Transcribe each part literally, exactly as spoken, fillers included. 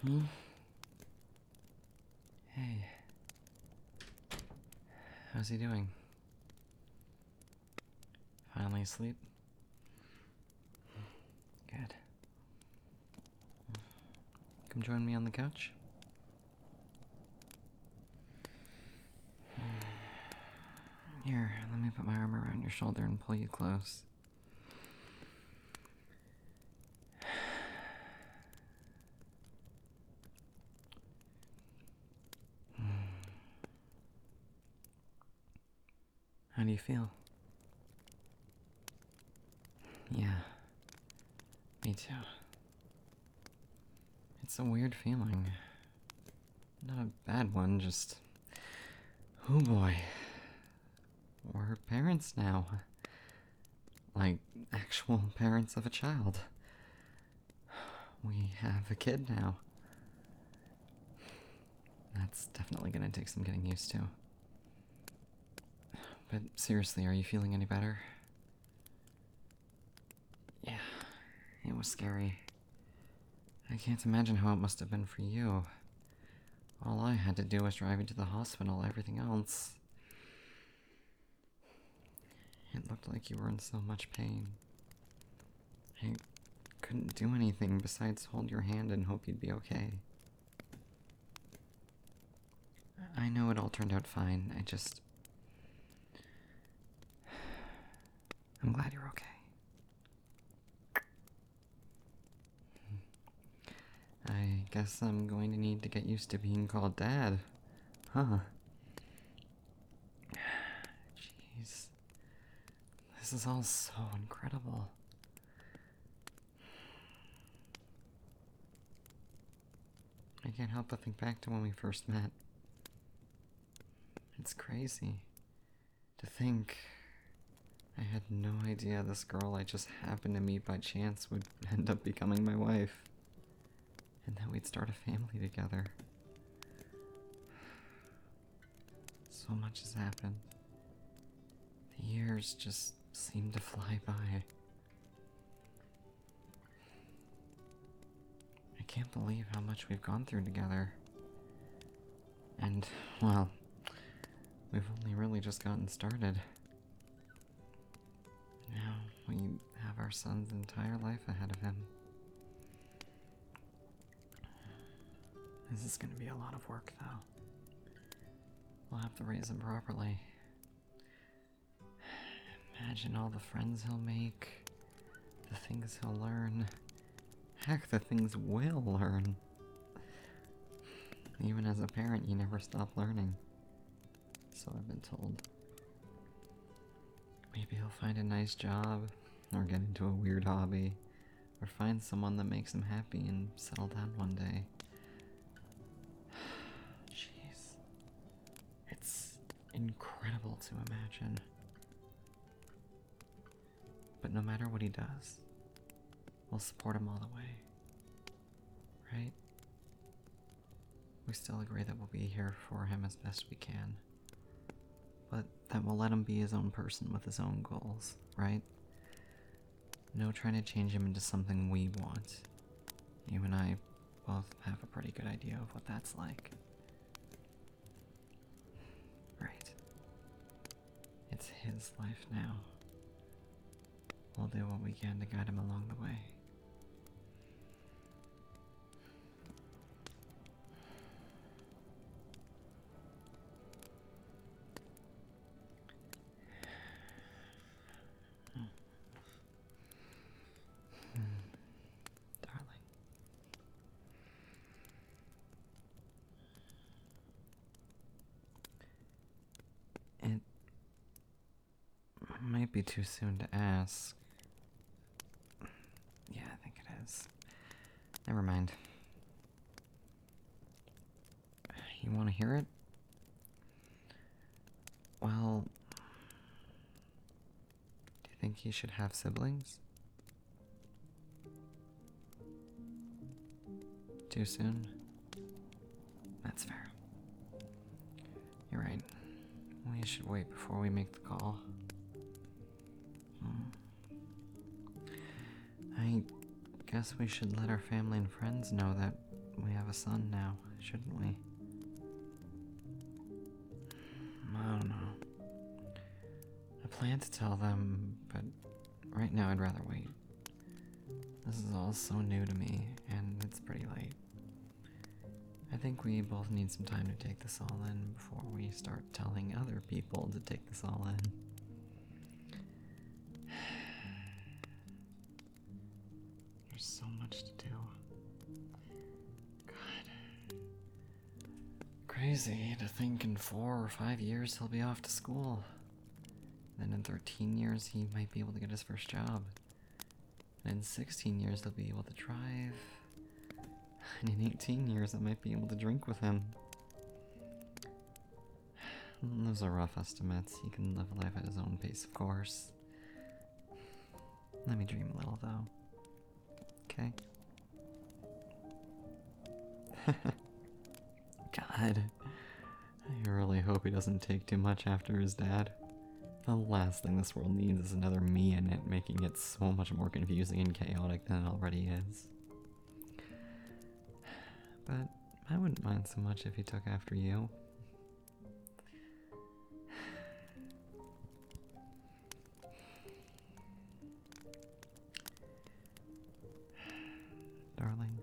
Hmm? Hey. How's he doing? Finally asleep? Good. Come join me on the couch? Here, let me put my arm around your shoulder and pull you close. How do you feel? Yeah, me too. It's a weird feeling. Not a bad one, just... Oh boy. We're parents now. Like, actual parents of a child. We have a kid now. That's definitely gonna take some getting used to. But seriously, are you feeling any better? Yeah, it was scary. I can't imagine how it must have been for you. All I had to do was drive you to the hospital, everything else. It looked like you were in so much pain. I couldn't do anything besides hold your hand and hope you'd be okay. I know it all turned out fine, I just... I'm glad you're okay. I guess I'm going to need to get used to being called Dad. Huh. Jeez. This is all so incredible. I can't help but think back to when we first met. It's crazy to think I had no idea this girl I just happened to meet by chance would end up becoming my wife, and that we'd start a family together. So much has happened. The years just seem to fly by. I can't believe how much we've gone through together. And, well, we've only really just gotten started. Now we have our son's entire life ahead of him. This is going to be a lot of work, though. We'll have to raise him properly. Imagine all the friends he'll make, the things he'll learn. Heck, the things we'll learn. Even as a parent, you never stop learning. So I've been told. Maybe he'll find a nice job, or get into a weird hobby, or find someone that makes him happy and settle down one day. Jeez. It's incredible to imagine. But no matter what he does, we'll support him all the way. Right? We still agree that we'll be here for him as best we can. But that we'll let him be his own person with his own goals, right? No trying to change him into something we want. You and I both have a pretty good idea of what that's like. Right. It's his life now. We'll do what we can to guide him along the way. Darling. It might be too soon to ask. Yeah, I think it is. Never mind. You want to hear it? Well, do you think he should have siblings? Too soon? That's fair. You're right. We should wait before we make the call. Hmm. I guess we should let our family and friends know that we have a son now, shouldn't we? I don't know. I plan to tell them, but right now I'd rather wait. This is all so new to me, and it's pretty late. I think we both need some time to take this all in before we start telling other people to take this all in. There's so much to do. God. Crazy to think in four or five years he'll be off to school. Then in thirteen years he might be able to get his first job. And in sixteen years he'll be able to drive. And in eighteen years I might be able to drink with him. Those are rough estimates. He can live life at his own pace, of course. Let me dream a little, though. Okay? God. I really hope he doesn't take too much after his dad. The last thing this world needs is another me in it, making it so much more confusing and chaotic than it already is. But I wouldn't mind so much if he took after you. Darling,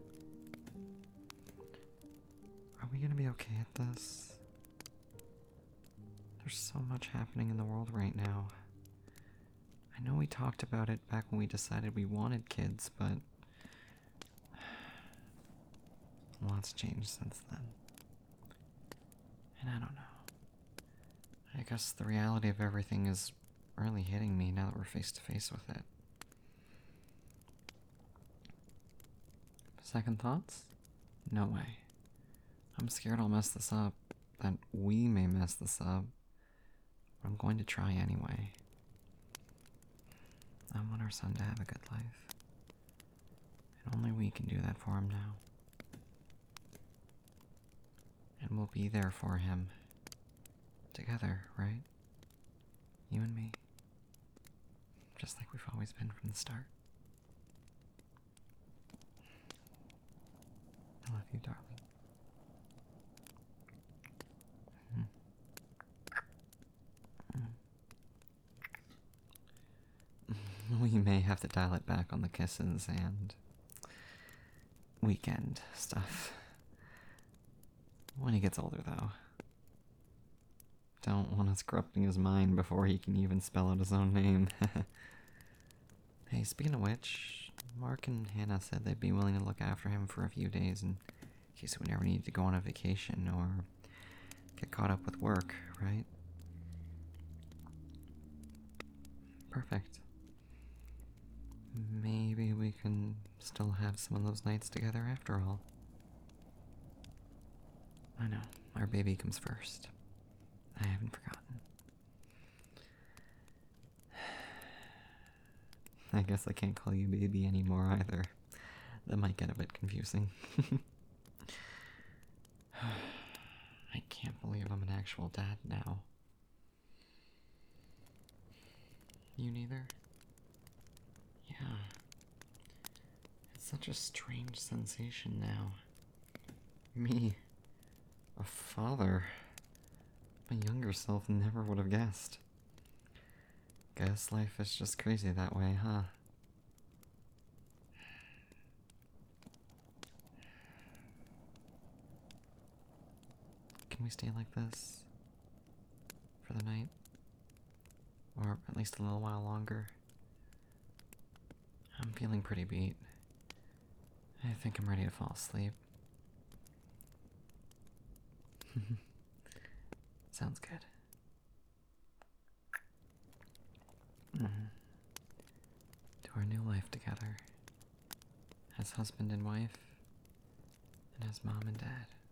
are we gonna be okay at this? There's so much happening in the world right now. I know we talked about it back when we decided we wanted kids, but a lot's changed since then. And I don't know. I guess the reality of everything is really hitting me now that we're face to face with it. Second thoughts? No way. I'm scared I'll mess this up, that we may mess this up, but I'm going to try anyway. I want our son to have a good life, and only we can do that for him now. And we'll be there for him, together, right? You and me, just like we've always been from the start. I love you, darling. We may have to dial it back on the kisses and weekend stuff. When he gets older, though. Don't want us corrupting his mind before he can even spell out his own name. Hey, speaking of which, Mark and Hannah said they'd be willing to look after him for a few days in case we never need to go on a vacation or get caught up with work, right? Perfect. Maybe we can still have some of those nights together after all. I know, our baby comes first. I haven't forgotten. I guess I can't call you baby anymore either. That might get a bit confusing. I can't believe I'm an actual dad now. You neither? Yeah. It's such a strange sensation now. Me, a father. My younger self never would have guessed. Guess life is just crazy that way, huh? Can we stay like this for the night? Or at least a little while longer? I'm feeling pretty beat. I think I'm ready to fall asleep. Sounds good. Mm-hmm. To our new life together, as husband and wife, and as mom and dad.